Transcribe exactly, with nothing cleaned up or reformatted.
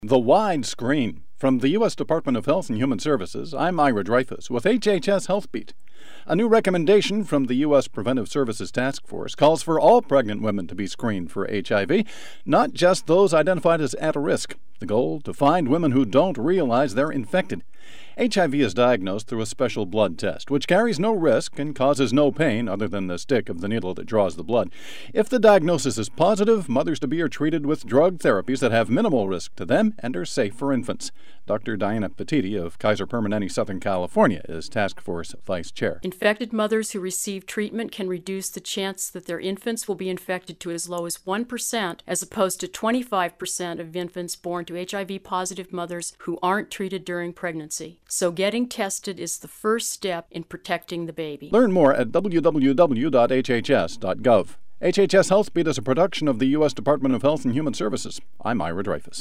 The Wide Screen. From the U S Department of Health and Human Services, I'm Ira Dreyfus with H H S Health Beat. A new recommendation from the U S Preventive Services Task Force calls for all pregnant women to be screened for H I V, not just those identified as at risk. The goal, to find women who don't realize they're infected. H I V is diagnosed through a special blood test, which carries no risk and causes no pain other than the stick of the needle that draws the blood. If the diagnosis is positive, mothers-to-be are treated with drug therapies that have minimal risk to them and are safe for infants. Doctor Diana Petiti of Kaiser Permanente, Southern California, is Task Force Vice Chair. Infected mothers who receive treatment can reduce the chance that their infants will be infected to as low as one percent, as opposed to twenty-five percent of infants born to H I V-positive mothers who aren't treated during pregnancy. So getting tested is the first step in protecting the baby. Learn more at w w w dot h h s dot gov. H H S Health Beat is a production of the U S Department of Health and Human Services. I'm Ira Dreyfus.